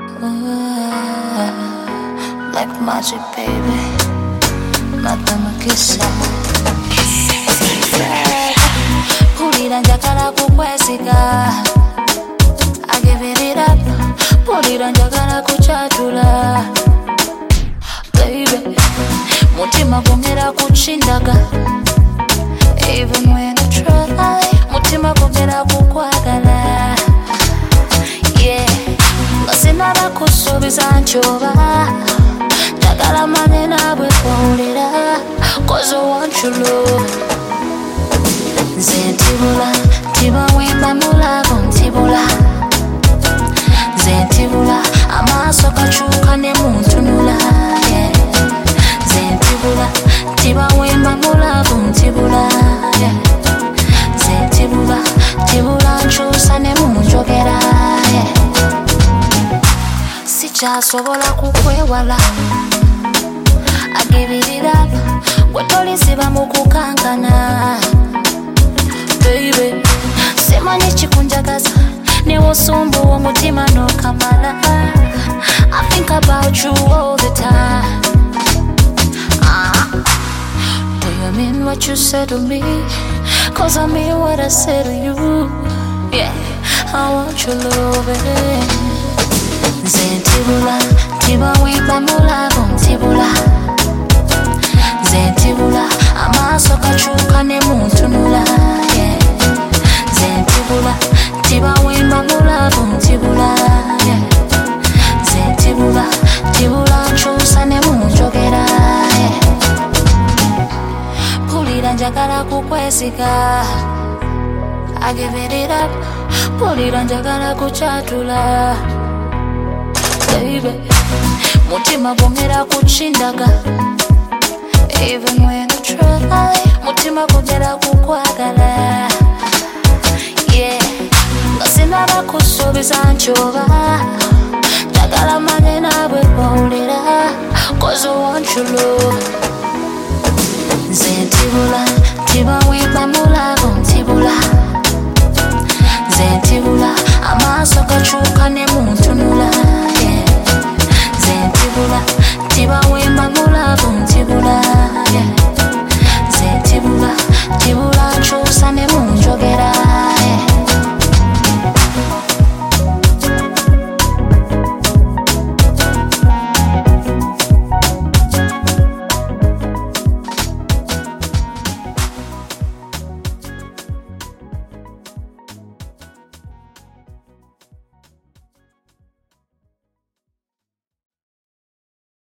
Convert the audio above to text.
Like magic, baby. Matamukisa. Pulira njagala kukwesiga. I give it up. Pulira njagala kuchatula. Baby, mutima gongera kuchindaga. Even when I try, mutima gongera kukwagala. Yeah, ngasinara kusubiza nchoba. Njagala mane nawe kwawulira, 'cause I want your love. Nze ntibula, tiba wemba mulago ntibula. Nze ntibula, amaaso gakyuka ne muntunula. Yeah. Nze ntibula, tiba wemba mulago ntibula. Yeah. Nze ntibula, tibula nkyusa ne munjogera. Yeah. Sikyasobola kukwewala. I give it up. Wetolisiba mukukankana. Baby, semanye chikunjagaza. Newosumbu omutima no kamala. I think about you all the time. Do you mean what you said to me? 'Cause I mean what I said to you. Yeah, I want your love. Nze ntibula, tiba wemba mulago ntibula. Nze ntibula, amaaso gakyuka ne muntunula. Yeah. Nze ntibula, tiba wemba mulago ntibula. Yeah. Nze ntibula, tibula nkyusa ne munjogera. Yeah. Pulira njagala kukwesiga. I give it up. Pulira njagala kuchatula. Baby, mutima gongera kuchindaga. Even when I try, mutima gongera kukwagala. Yeah, ngasinara kusubiza nchoba. Njagala mane nawe kwawulira, 'cause I want your love. Nze ntibula, tiba wemba mulago ntibula. Nze ntibula, amaaso gakyuka ne muntunula.